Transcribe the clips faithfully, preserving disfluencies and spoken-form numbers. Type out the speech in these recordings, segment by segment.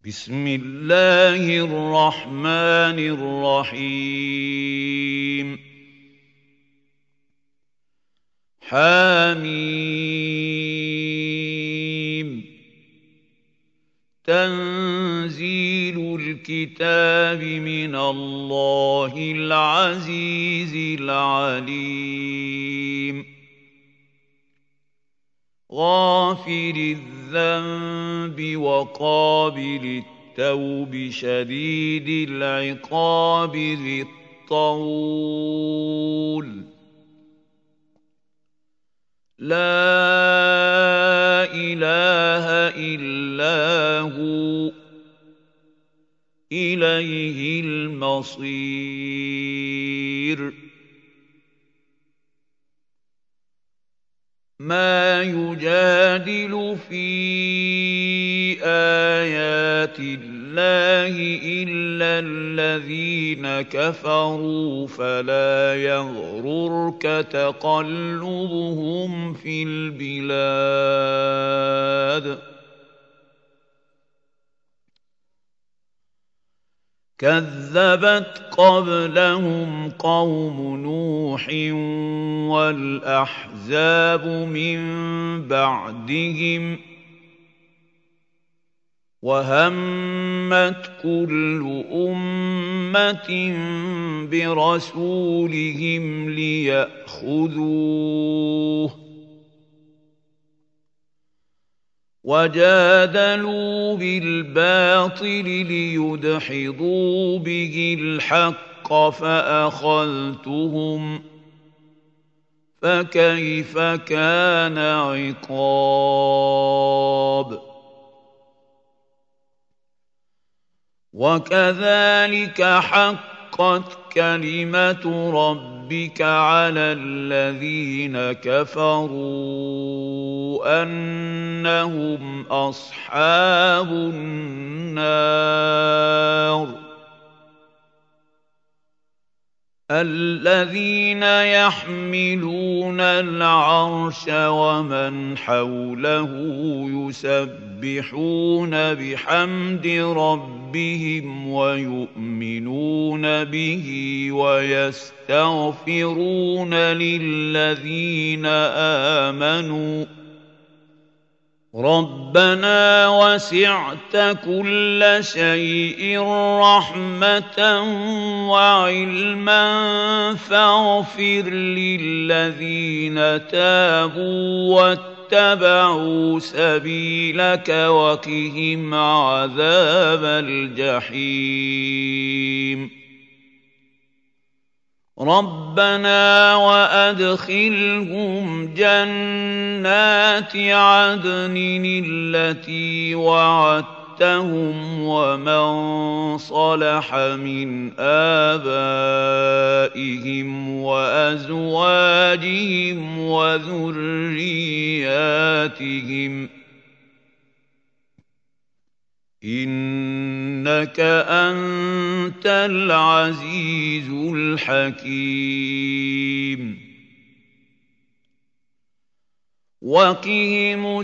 بسم الله الرحمن الرحيم حميم تنزيل الكتاب من الله العزيز العليم غافر الذنب وقابل التوب شديد العقاب ذي الطول لا إله إلا هو إليه المصير ما يجادل في آيات الله إلا الذين كفروا فلا يغررك تقلبهم في البلاد كذبت قبلهم قوم نوح والأحزاب من بعدهم وهمت كل أمة برسولهم ليأخذوه وجادلوا بالباطل ليدحضوا به الحق فأخذتهم فكيف كان عقاب وكذلك حقت كلمة ربك على الذين كفروا أنهم أصحاب النار الذين يحملون العرش ومن حوله يسبحون بحمد ربهم ويؤمنون به ويستغفرون للذين آمنوا ربنا وسعت كل شيء رحمة وعلما فاغفر للذين تابوا واتبعوا سبيلك وقهم عذاب الجحيم ربنا وأدخلهم جنات عدن التي وعدتهم ومن صلح من آبائهم وأزواجهم وذرياتهم إنك أنت العزيز الحكيم وقهم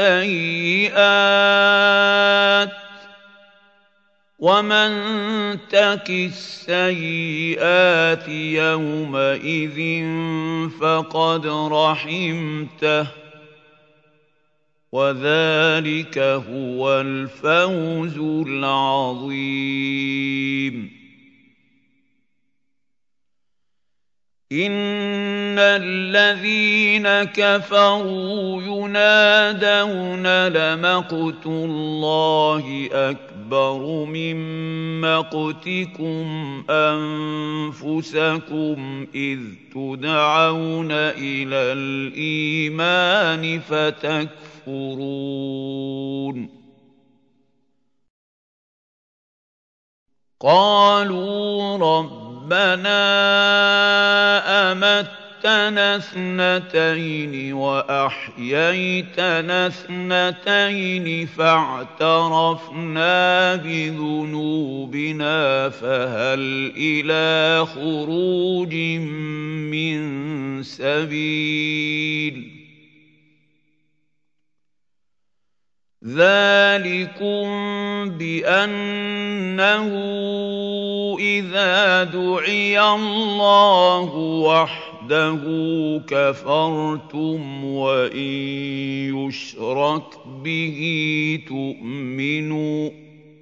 السيئات ومن تك السيئات يومئذ فقد رحمته وذلك هو الفوز العظيم إن الذين كفروا ينادون لمقت الله أكبر من مقتكم أنفسكم إذ تدعون إلى الإيمان فتكفرون قالوا ربنا أمتنا اثنتين وأحييتنا اثنتين فاعترفنا بذنوبنا فهل إلى خروج من سبيل ذَٰلِكُم بِأَنَّهُ إِذَا دُعِيَ اللَّهُ وَحْدَهُ كَفَرْتُمْ وَإِن يُشْرَكْ بِهِ تُؤْمِنُوا ۚ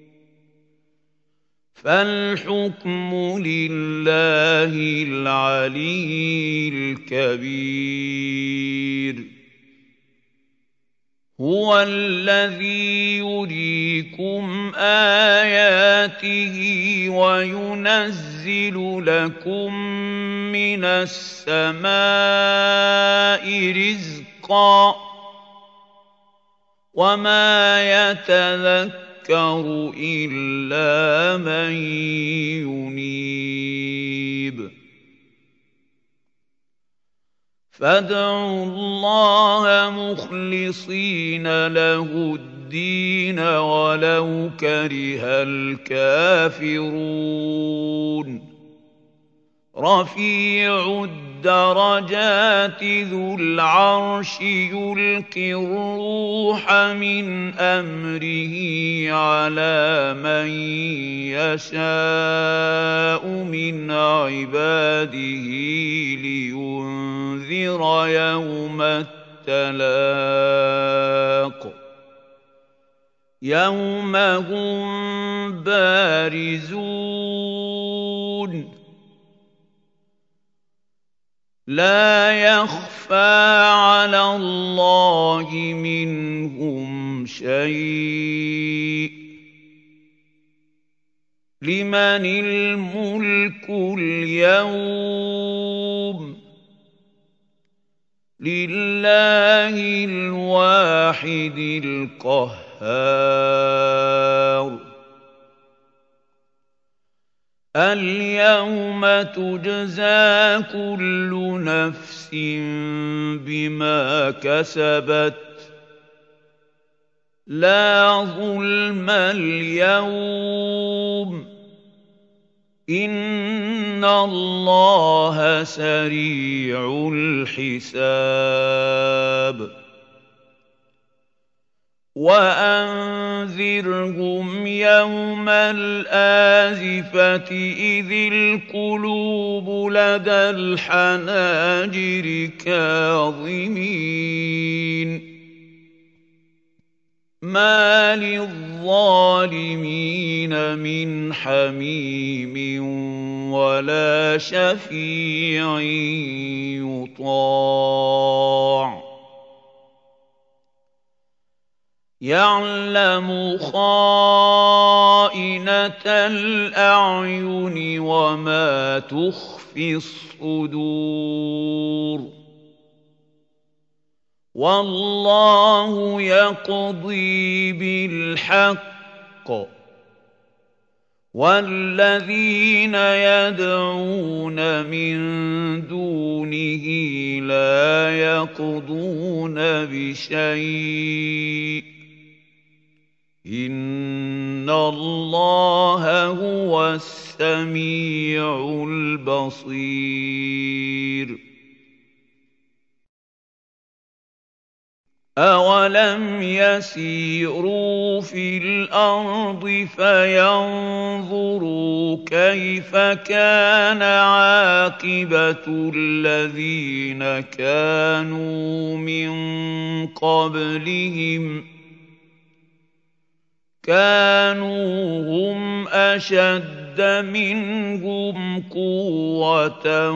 فَالْحُكْمُ لِلَّهِ الْعَلِيِّ الْكَبِيرِ هُوَ الَّذِي يُرِيكُمْ آيَاتِهِ وَيُنَزِّلُ لَكُم مِّنَ السَّمَاءِ رِزْقًا ۚ وَمَا يَتَذَكَّرُ إِلَّا مَن يُنِيبُ فَادْعُوا اللَّهَ مُخْلِصِينَ لَهُ الدِّينَ وَلَوْ كَرِهَ الْكَافِرُونَ رَفِيعُ الدَّرَجَاتِ ذُو الْعَرْشِ يُلْقِي الرُّوحَ مِنْ أَمْرِهِ عَلَىٰ مَن يَشَاءُ مِنْ عِبَادِهِ لِيُنذِرَ يَوْمَ التَّلَاقِ يَوْمَ هُم بَارِزُونَ لَا يَخْفَىٰ عَلَى اللَّهِ مِنْهُمْ شَيْءٌ ۚ لِمَنِ الْمُلْكُ الْيَوْمَ ۖ لِلَّهِ الْوَاحِدِ الْقَهَّارِ الْيَوْمَ تُجْزَىٰ كُلُّ نَفْسٍ بِمَا كَسَبَتْ ۚ لَا ظُلْمَ الْيَوْمَ ۚ إِنَّ اللَّهَ سَرِيعُ الْحِسَابِ وَأَنذِرْهُمْ يَوْمَ الْآزِفَةِ إِذِ الْقُلُوبُ لَدَى الْحَنَاجِرِ كَاظِمِينَ مَا لِلظَّالِمِينَ مِنْ حَمِيمٍ وَلَا شَفِيعٍ يُطَاعُ يَعْلَمُ خَائِنَةَ الْأَعْيُنِ وَمَا تُخْفِي الصُّدُورُ وَاللَّهُ يَقْضِي بِالْحَقِّ ۖ وَالَّذِينَ يَدْعُونَ مِن دُونِهِ لَا يَقْضُونَ بِشَيْءٍ ۗ إِنَّ اللَّهَ هُوَ السَّمِيعُ الْبَصِيرُ أَوَلَمْ يَسِيرُوا فِي الْأَرْضِ فَيَنظُرُوا كَيْفَ كَانَ عَاقِبَةُ الَّذِينَ كَانُوا مِن قَبْلِهِمْ ۚ كَانُوا هُمْ أَشَدَّ مِنْهُمْ قُوَّةً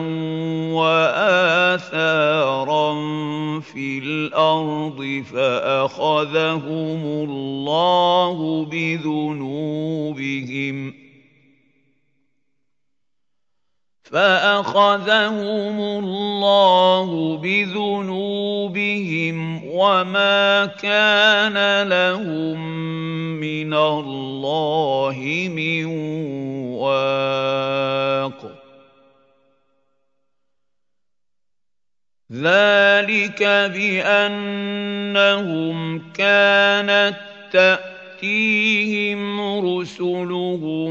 وَآثَارًا فِي الْأَرْضِ فَأَخَذَهُمُ اللَّهُ بِذُنُوبِهِمْ فَأَخَذَهُمُ اللَّهُ بِذُنُوبِهِمْ وَمَا كَانَ لَهُم مِّنَ اللَّهِ مِن وَاقٍ ذَلِكَ بِأَنَّهُمْ كَانَت تَّأْتِيهِمْ رُسُلُهُم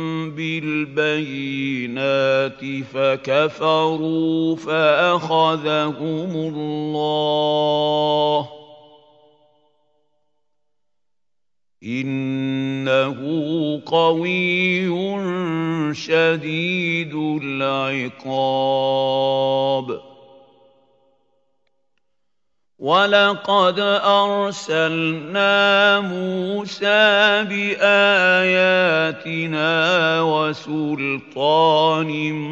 بِالْبَيِّنَاتِ فَكَفَرُوا فَأَخَذَهُمُ اللَّهُ ۚ إِنَّهُ قَوِيٌّ شَدِيدُ الْعِقَابِ وَلَقَدْ أَرْسَلْنَا مُوسَىٰ بِآيَاتِنَا وَسُلْطَانٍ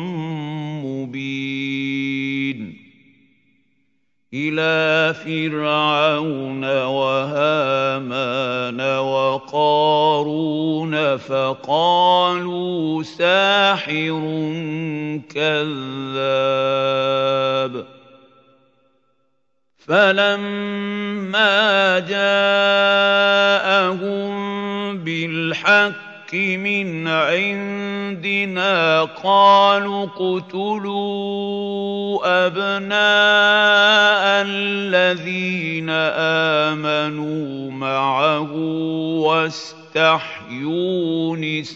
مُّبِينٍ إِلَىٰ فِرْعَوْنَ وَهَامَانَ وَقَارُونَ فَقَالُوا سَاحِرٌ كَذَّابٌ فَلَمَّا جَاءَهُم بِالْحَقِّ مِنْ عِندِنَا قَالُوا اقْتُلُوا أَبْنَاءَ الَّذِينَ آمَنُوا مَعَهُ وَاسْتَحْيُوا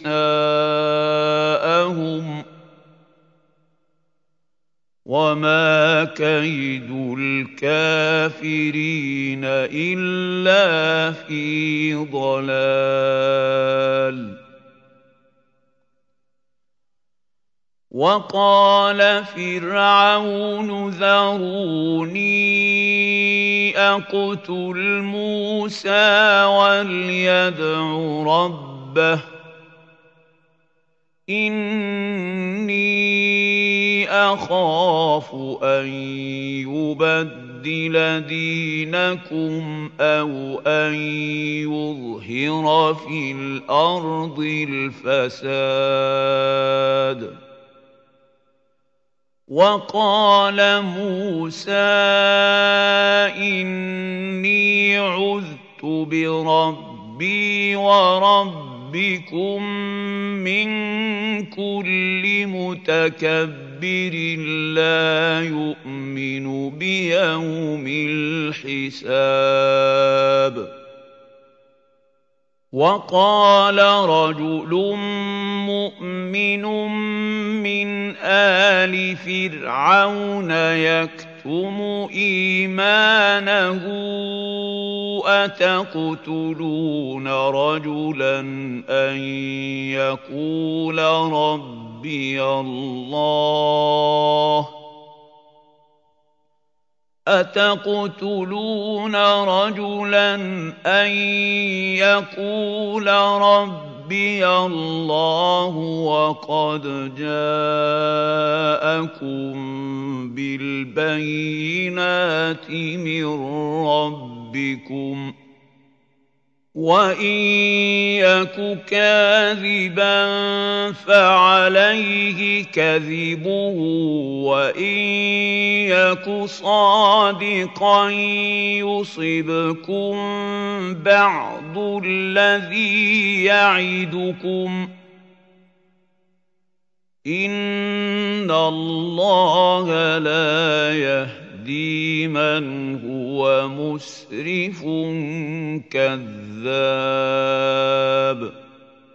نِسَاءَهُمْ ۚ وَمَا كَيْدُ الْكَافِرِينَ إِلَّا فِي ضَلَالٍ وَقَالَ فِرْعَوْنُ ذَرُونِي أَقْتُلْ مُوسَىٰ وَلْيَدْعُ رَبَّهُ إِنِّي أَخَافُ أَن يُبَدِّلَ دِينَكُمْ أَوْ أَن يُظْهِرَ فِي الْأَرْضِ الْفَسَادَ وَقَالَ مُوسَىٰ إِنِّي عُذْتُ بِرَبِّي وَرَبِّكُم مِّن كُلِّ مُتَكَبِّرٍ لَّا يُؤْمِنُ بِيَوْمِ الْحِسَابِ وَقَالَ رَجُلٌ مُّؤْمِنٌ مِّنْ آلِ فِرْعَوْنَ يَكْتُمُ إِيمَانَهُ أَتَقْتُلُونَ رَجُلًا أَن يَقُولَ رَبِّيَ اللَّهُ أَتَقْتُلُونَ رَجُلًا أَن يَقُولَ رَبِّيَ اللَّهُ وَقَدْ جَاءَكُم بِالْبَيِّنَاتِ مِن رَّبِّكُمْ ۖ وَإِن يَكُ كَاذِبًا فَعَلَيْهِ كَذِبُهُ وَإِن يَكُ صَادِقًا يُصِبْكُم بَعْضُ الَّذِي يَعِدُكُمْ ۖ إِنَّ اللَّهَ لَا يَهْدِي مَنْ هُوَ مُسْرِفٌ كَذَّابٌ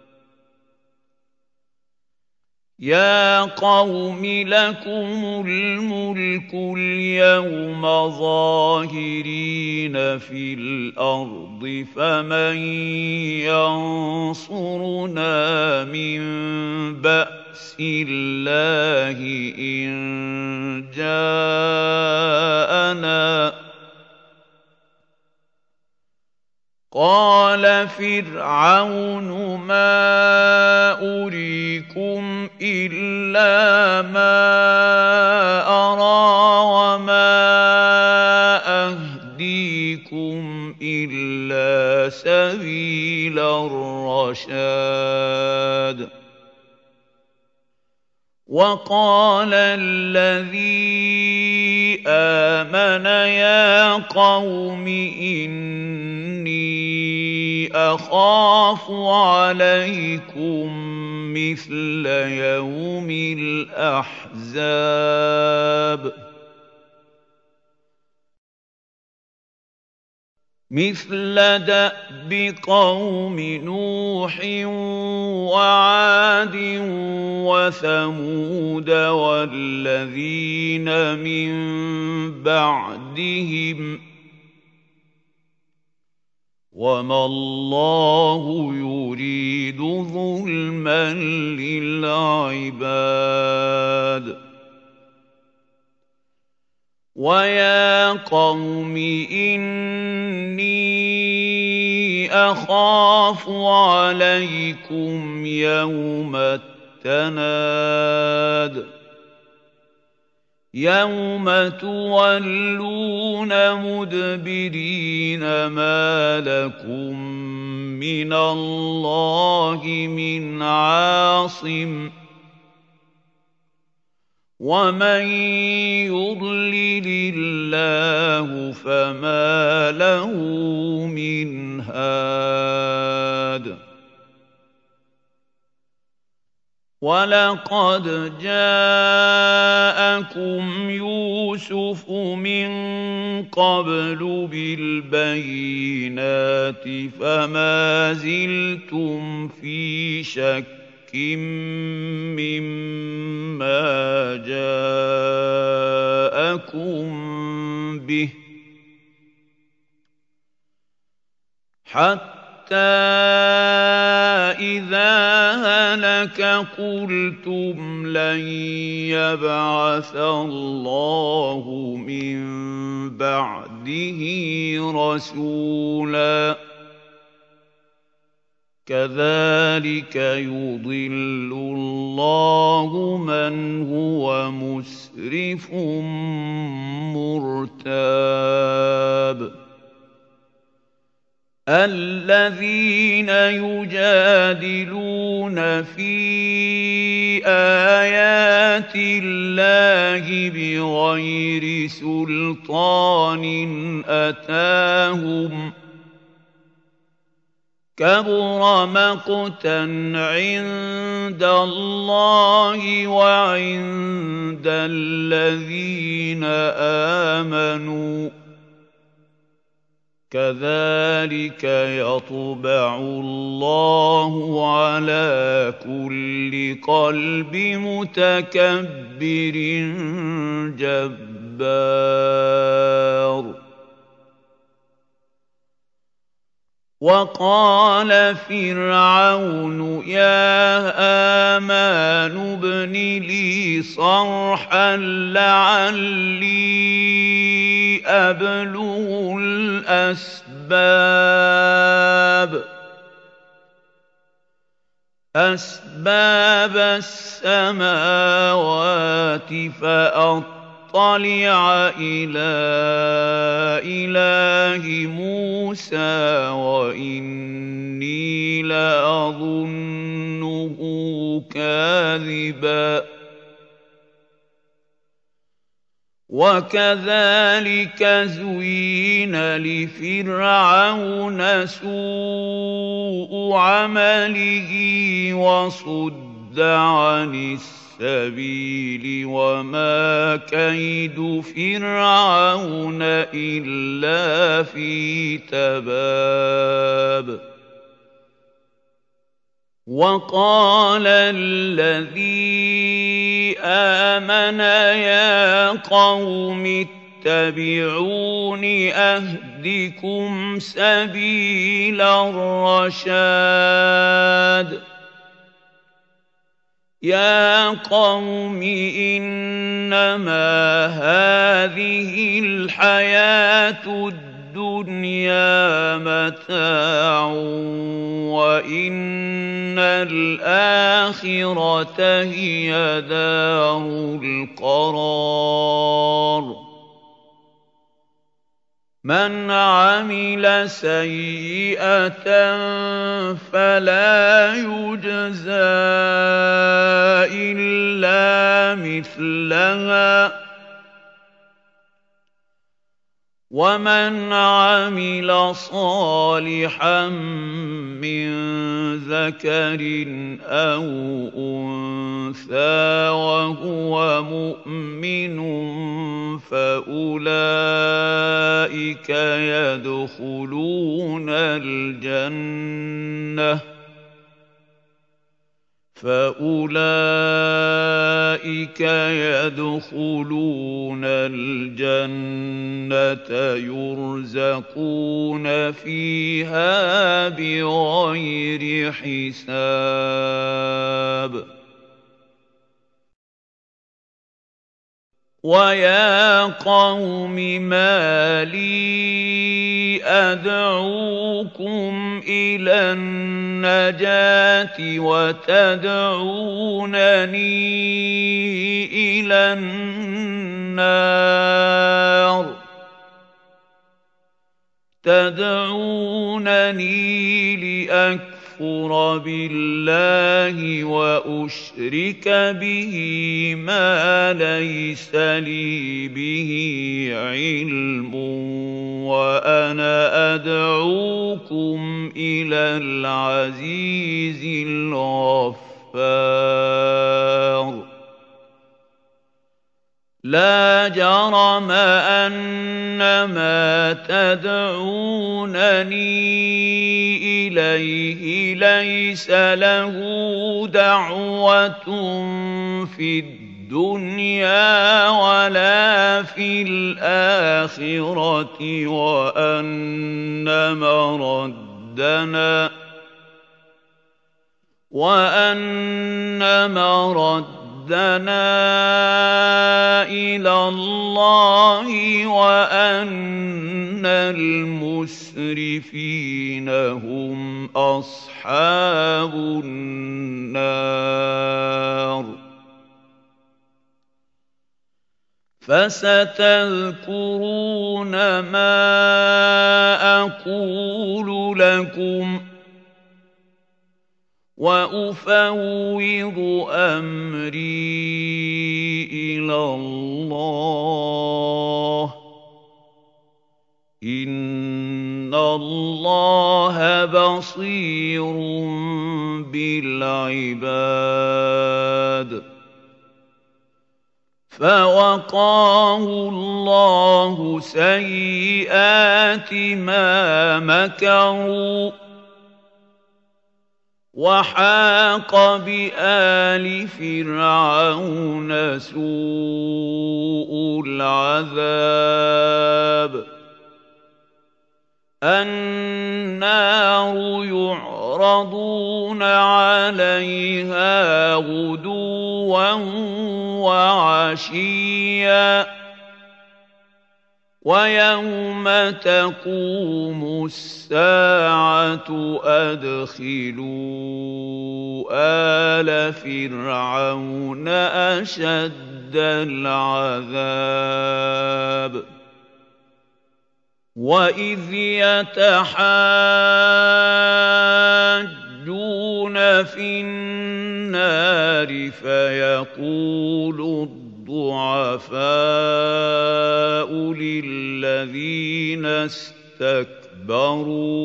يَا قَوْمِ لَكُمُ الْمُلْكُ الْيَوْمَ ظَاهِرِينَ فِي الْأَرْضِ فَمَن يَنصُرُنَا مِن بَأْسِ اللَّهِ إِن جَاءَنَا ۚ قَالَ فِرْعَوْنُ مَا أُرِيكُمْ إِلَّا مَا أَرَىٰ وَمَا أَهْدِيكُمْ إِلَّا سَبِيلَ الرَّشَادِ وَقَالَ الَّذِي آمَنَ يَا قَوْمِ إِنِّي أَخَافُ عَلَيْكُم مِّثْلَ يَوْمِ الْأَحْزَابِ مِثْلَ دَأْبِ قَوْمِ نُوحٍ وَعَادٍ وَثَمُودَ وَالَّذِينَ مِن بَعْدِهِمْ ۚ وَمَا اللَّهُ يُرِيدُ ظُلْمًا لِّلْعِبَادِ وَيَا قَوْمِ إِنِّي أَخَافُ عَلَيْكُمْ يَوْمَ التَّنَادِ يَوْمَ تُوَلُّونَ مُدْبِرِينَ مَا لَكُم مِّنَ اللَّهِ مِنْ عَاصِمٍ وَمَن يُضْلِلِ اللَّهُ فَمَا لَهُ مِنْ هَادٍ وَلَقَدْ جَاءَكُمْ يُوسُفُ مِن قَبْلُ بِالْبَيِّنَاتِ فَمَا زِلْتُمْ فِي شَكٍّ مِّمَّا جَاءَكُم بِهِ حَتَّىٰ إِذَا هَلَكَ قُلْتُمْ لَن يَبْعَثَ اللَّهُ مِن بَعْدِهِ رَسُولًا كَذَٰلِكَ يُضِلُّ اللَّهُ مَنْ هُوَ مُسْرِفٌ مُّرْتَابٌ الَّذِينَ يُجَادِلُونَ فِي آيَاتِ اللَّهِ بِغَيْرِ سُلْطَانٍ أَتَاهُمْ كَبُرَ مَقْتًا عِندَ اللَّهِ وَعِندَ الَّذِينَ آمَنُوا كَذَٰلِكَ يَطْبَعُ اللَّهُ عَلَىٰ كُلِّ قَلْبِ مُتَكَبِّرٍ جَبَّارٍ وَقَالَ فِرْعَوْنُ يَا هَامَانُ ابْنِ لِي صَرْحًا لَّعَلِّي أَبْلُغُ الْأَسْبَابَ أَسْبَابَ السَّمَاوَاتِ فَأَطَّلِعَ إِلَىٰ إِلَٰهِ مُوسَىٰ وَإِنِّي لَأَظُنُّهُ كَاذِبًا وَكَذَٰلِكَ زُيِّنَ لِفِرْعَوْنَ سُوءُ عَمَلِهِ وَصُدَّ عَنِ السَّبِيلِ وَمَا كَيْدُ فِرْعَوْنَ إِلَّا فِي تَبَابٍ وَقَالَ الَّذِي آمَنَ يَا قَوْمِ اتَّبِعُونِ أَهْدِكُمْ سَبِيلَ الرَّشَادِ يَا قَوْمِ إِنَّمَا هَٰذِهِ الْحَيَاةُ الدُّنْيَا مَتَاعٌ وَإِنَّ الْآخِرَةَ هِيَ دَارُ الْقَرَارِ مَنْ عَمِلَ سَيِّئَةً فَلَا يُجْزَىٰ إِلَّا مِثْلَهَا وَمَنْ عَمِلَ صَالِحًا مِّن ذَكَرٍ أَوْ أُنثَىٰ وَهُوَ مُؤْمِنٌ فَأُولَٰئِكَ يَدْخُلُونَ الْجَنَّةَ فَأُولَٰئِكَ أولئك يدخلون الجنة يرزقون فيها بغير حساب ويا قوم ما لي أدعوكم إلى النجاة وتدعونني إلى النار تدعونني لأكفر بالله وأشرك به ما ليس لي به علم وأنا أدعوكم إلى العزيز الغفار لا جرم أن ما تدعونني إليه ليس له دعوة في الدنيا ولا في الآخرة وأن مردنا وأن مردنا دنا إلى الله وأن المسرفين هم أصحاب النار فستذكرون ما أقول لكم وأفوض أمري إلى الله إن الله بصير بالعباد فوقاه الله سيئات ما مكروا وحاق بآل فرعون سوء العذاب النار يعرضون عليها غدوا وعشيا ويوم تقوم الساعة أدخلوا آل فرعون أشد العذاب وإذ يتحاجون في النار فيقول الضعفاء للذين استكبروا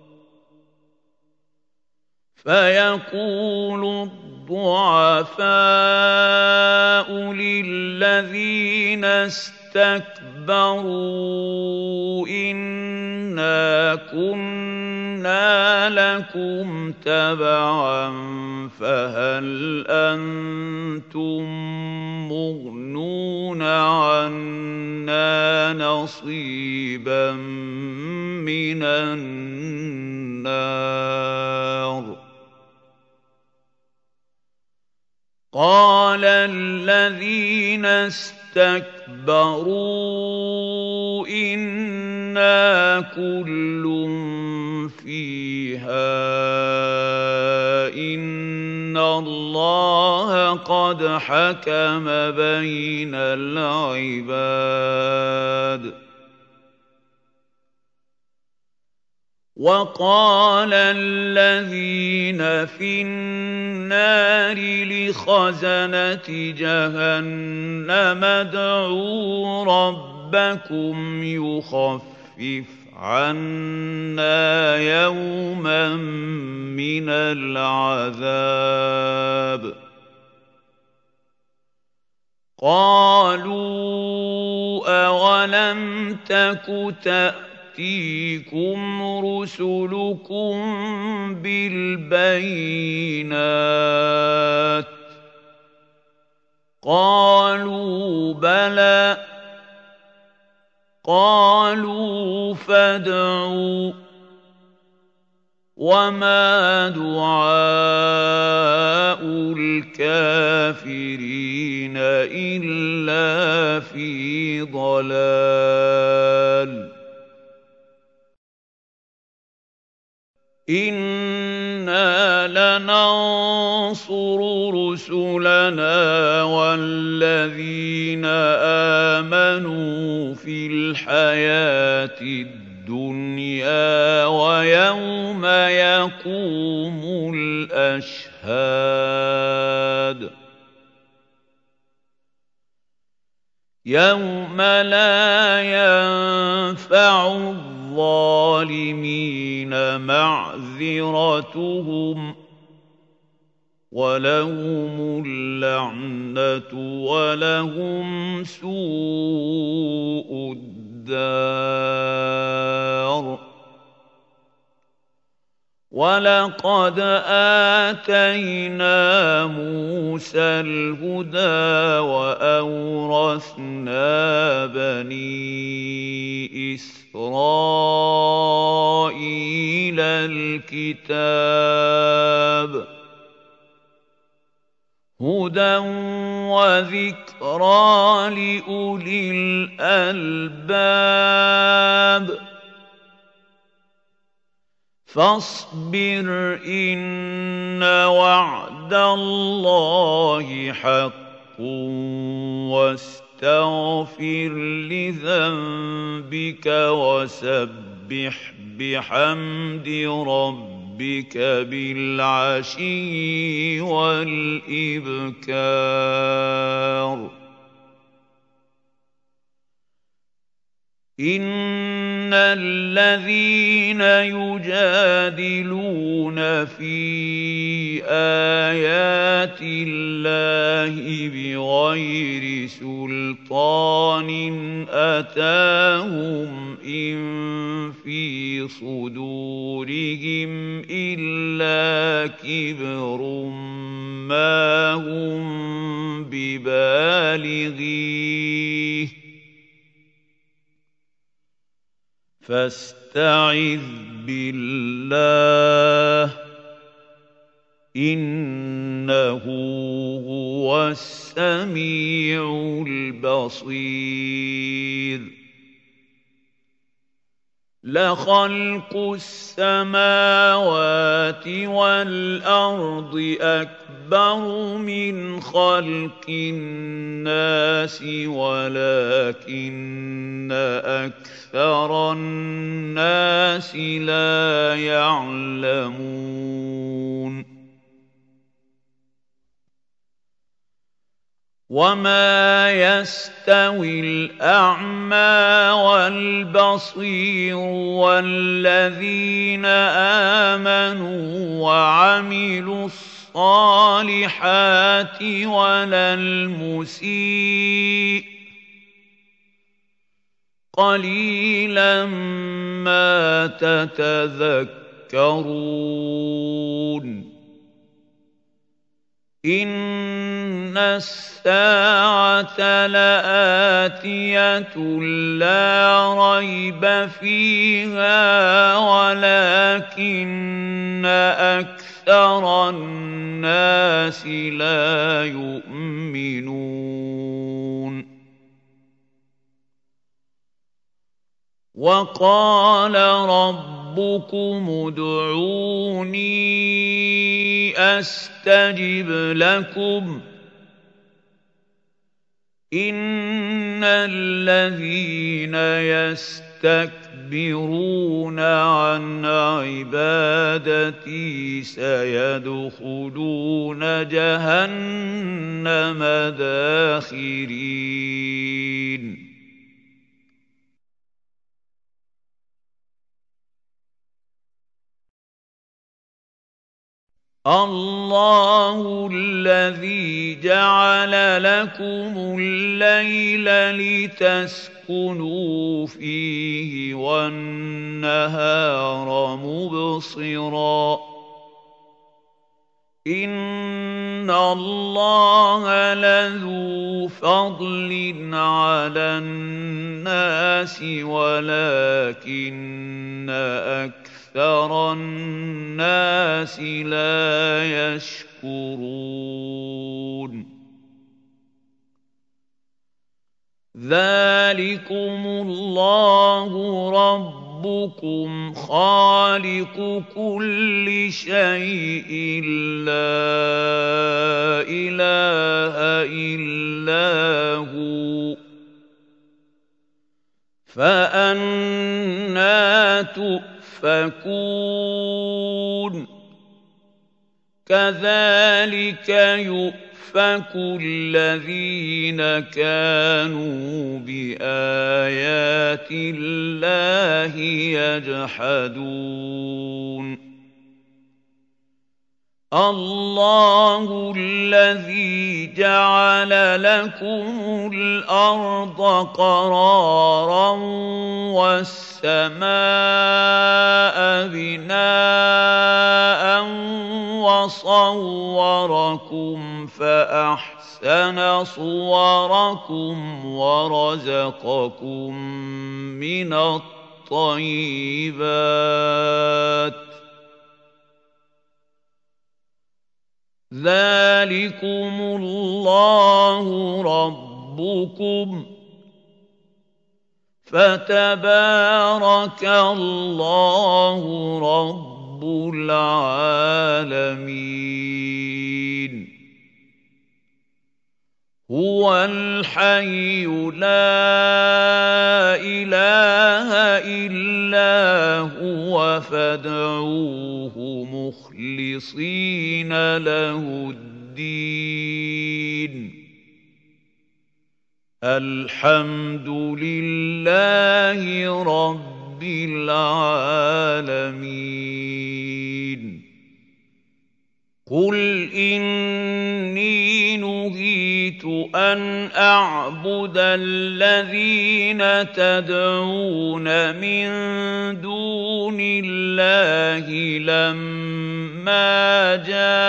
فيقول الضعفاء للذين اسْتَكْبَرُوا إِنَّا كُنَّا لَكُمْ تَبَعًا فَهَلْ أَنتُم مُّغْنُونَ عَنَّا نَصِيبًا مِّنَ النَّارِ قَالَ الَّذِينَ اسْتَكْبَرُوا إِنَّا كُلٌّ فِيهَا إِنَّ اللَّهَ قَدْ حَكَمَ بَيْنَ الْعِبَادِ وَقَالَ الَّذِينَ فِي النَّارِ لِخَزَنَةِ جَهَنَّمَ ادْعُوا رَبَّكُمْ يُخَفِّفْ عَنَّا يَوْمًا مِّنَ الْعَذَابِ قَالُوا أَوَلَمْ تَكُ تَأْتِيكُمْ رُسُلُكُم بِالْبَيِّنَاتِ قالوا بلى قالوا فادعوا وما دعاء الكافرين إلا في ضلال إنا لننصر رسلنا والذين آمنوا في الحياة الدنيا ويوم يقوم الأشهاد يوم لا ينفع الظالمين معذرتهم ولهم اللعنة ولهم سوء الدار ولقد آتينا موسى الهدى وأورثنا بني إسرائيل الكتاب هدى وذكرى لأولي الألباب فاصبر إن وعد الله حق واستغفر لذنبك وسبح بحمد ربك بالعشي والإبكار إن الذين يجادلون في آيات الله بغير سلطان أتاهم إن في صدورهم إلا كبر ما هم ببالغيه فاستعذ بالله إنه هو السميع البصير لخلق السماوات والأرض أكبر من خلق الناس ولكن أكثر الناس لا يعلمون وما يستوي الأعمى والبصير والذين آمنوا وعملوا الصالحات ولا المسيء قليلا ما تتذكرون إن الساعة لآتية لا ريب فيها ولكن أكثر الناس لا يؤمنون وقال ربكم ادعوني أستجب لكم إن الذين يستكبرون عن عبادتي سيدخلون جهنم داخرين الله الذي جعل لكم الليل لتسكنوا فيه والنهار مبصرا إِنَّ اللَّهَ لَذُو فَضْلٍ عَلَى النَّاسِ وَلَٰكِنَّ أَكْثَرَ النَّاسِ لَا يَشْكُرُونَ ذَٰلِكُمُ اللَّهُ رَبُّكُمْ خَالِقُ كُلِّ شَيْءٍ لَّا إِلَٰهَ إِلَّا هُوَ فَأَنَّىٰ تُؤْفَكُونَ كَذَٰلِكَ يُؤْفَكُ الَّذِينَ كَانُوا بِآيَاتِ اللَّهِ يَجْحَدُونَ اللَّهُ الَّذِي جَعَلَ لَكُمُ الْأَرْضَ قَرَارًا وَالسَّمَاءَ بِنَاءً وَصَوَّرَكُمْ فَأَحْسَنَ صُوَرَكُمْ وَرَزَقَكُم مِّنَ الطَّيِّبَاتِ ذَٰلِكُمُ اللَّهُ رَبُّكُمْ فَتَبَارَكَ اللَّهُ رَبُّ الْعَالَمِينَ هُوَ الْحَيُّ لَا إِلَٰهَ إِلَّا هُوَ فَادْعُوهُ مُخْلِصِينَ لَهُ الدِّينَ الْحَمْدُ لِلَّهِ رَبِّ الْعَالَمِينَ قُلْ إِنِّي نُهِيتُ أَنْ أَعْبُدَ الَّذِينَ تَدْعُونَ مِن دُونِ اللَّهِ لَمَّا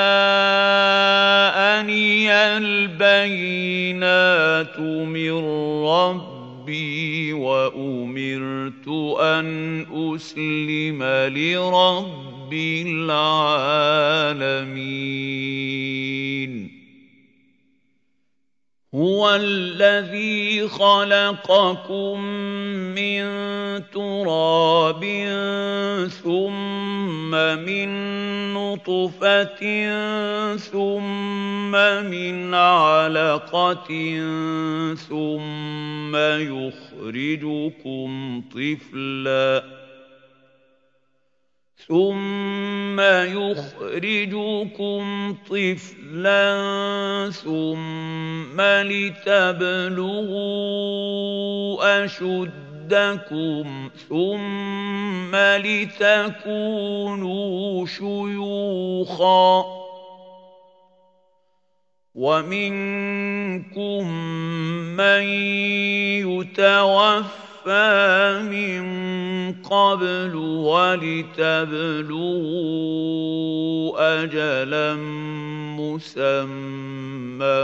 جَاءَنِيَ الْبَيِّنَاتُ مِن رَّبِّي وَأُمِرْتُ أَنْ أُسْلِمَ لِرَبِّ الْعَالَمِينَ هُوَ الَّذِي خَلَقَكُم مِّن تُرَابٍ ثُمَّ مِن نُّطْفَةٍ ثُمَّ مِنْ عَلَقَةٍ ثُمَّ يُخْرِجُكُمْ طِفْلًا ثُمَّ يُخْرِجُكُمْ طِفْلًا ثُمَّ لِتَبْلُغُوا أَشُدَّكُمْ ثُمَّ لِتَكُونُوا شُيُوخًا وَمِنكُم مَّن يُتَوَفَّىٰ مِن قَبْلُ وَلِتَبْلُغُوا أَجَلًا مُّسَمًّى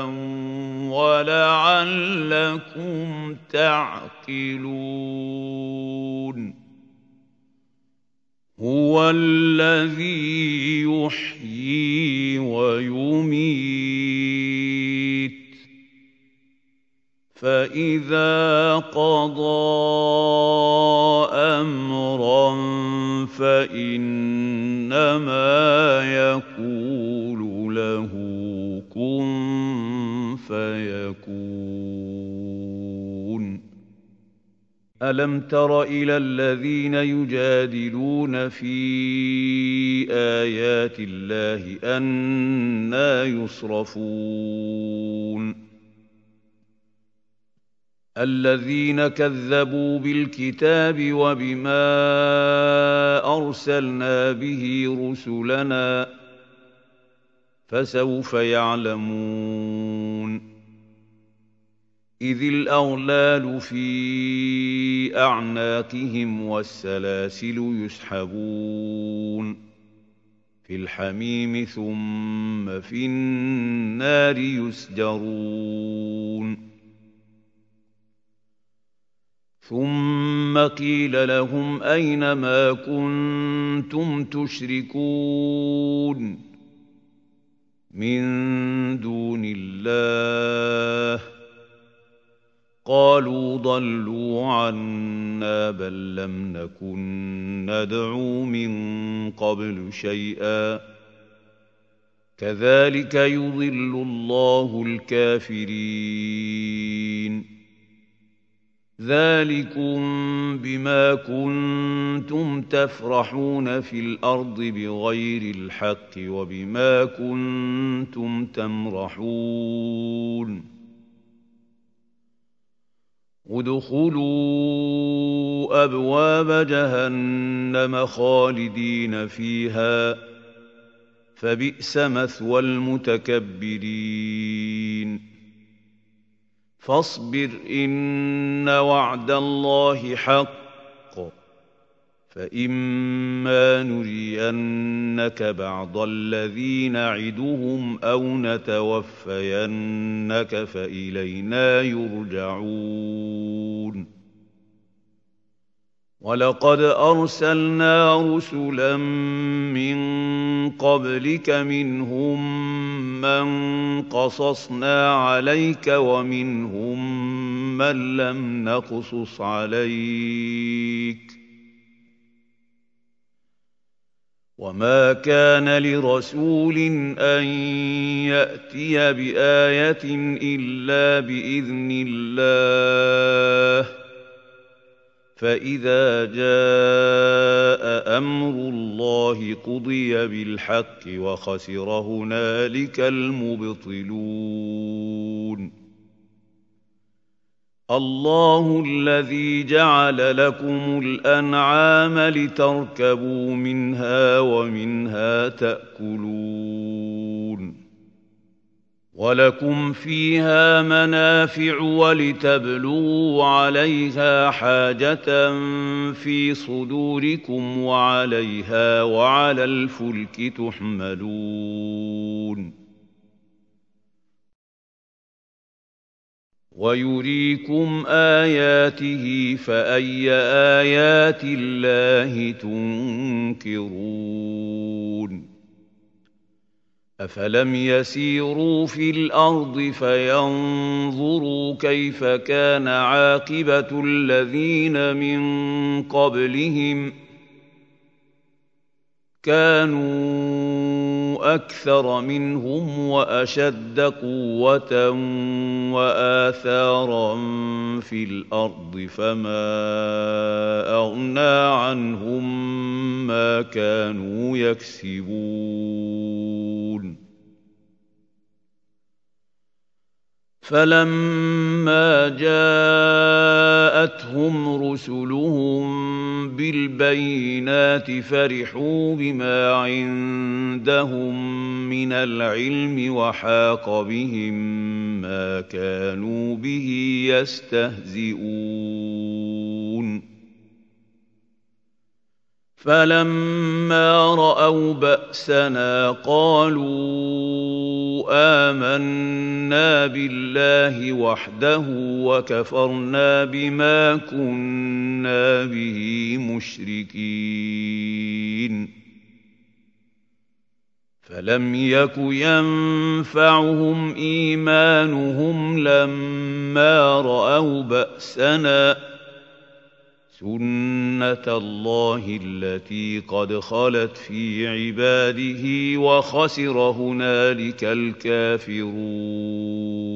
وَلَعَلَّكُمْ تَعْقِلُونَ هُوَ الَّذِي يُحْيِي وَيُمِيتُ فَإِذَا قَضَىٰ أَمْرًا فَإِنَّمَا يَقُولُ لَهُ كُن فَيَكُونُ أَلَمْ تَرَ إِلَى الَّذِينَ يُجَادِلُونَ فِي آيَاتِ اللَّهِ أَنَّىٰ يُصْرَفُونَ الَّذِينَ كَذَّبُوا بِالْكِتَابِ وَبِمَا أَرْسَلْنَا بِهِ رُسُلَنَا فَسَوْفَ يَعْلَمُونَ إِذِ الْأَغْلَالُ فِي أَعْنَاقِهِمْ وَالسَّلَاسِلُ يُسْحَبُونَ في الحميم ثم في النار يسجرون ثم قيل لهم أين ما كنتم تشركون من دون الله قالوا ضلوا عنا بل لم نكن ندعو من قبل شيئا كذلك يضل الله الكافرين ذلكم بما كنتم تفرحون في الأرض بغير الحق وبما كنتم تمرحون ادخلوا أبواب جهنم خالدين فيها فبئس مثوى المتكبرين فاصبر إن وعد الله حق فإما نرينك بعض الذي نعدهم أو نتوفينك فإلينا يرجعون ولقد أرسلنا رسلا من قبلك منهم من قصصنا عليك ومنهم من لم نقصص عليك وما كان لرسول أن يأتي بآية إلا بإذن الله فإذا جاء أمر الله قضي بالحق وخسر هنالك المبطلون الله الذي جعل لكم الأنعام لتركبوا منها ومنها تأكلون ولكم فيها منافع ولتبلغوا عليها حاجة في صدوركم وعليها وعلى الفلك تحملون ويريكم آياته فأي آيات الله تنكرون أفلم يسيروا في الأرض فينظروا كيف كان عاقبة الذين من قبلهم كانوا أكثر منهم وأشد قوة وآثارا في الأرض فما أغنى عنهم ما كانوا يكسبون فلما جاءتهم رسلهم بالبينات فرحوا بما عندهم من العلم وحاق بهم ما كانوا به يستهزئون فلما رأوا بأسنا قالوا آمنا بالله وحده وكفرنا بما كنا به مشركين فلم يك ينفعهم إيمانهم لما رأوا بأسنا سنة الله التي قد خلت في عباده وخسر هنالك الكافرون